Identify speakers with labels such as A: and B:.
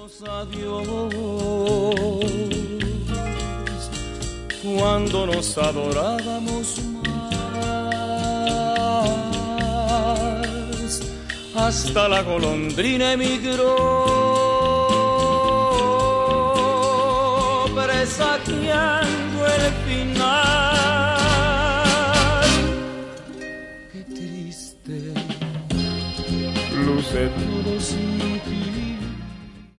A: Adiós, cuando nos adorábamos más, hasta la golondrina emigró, presagiando el final.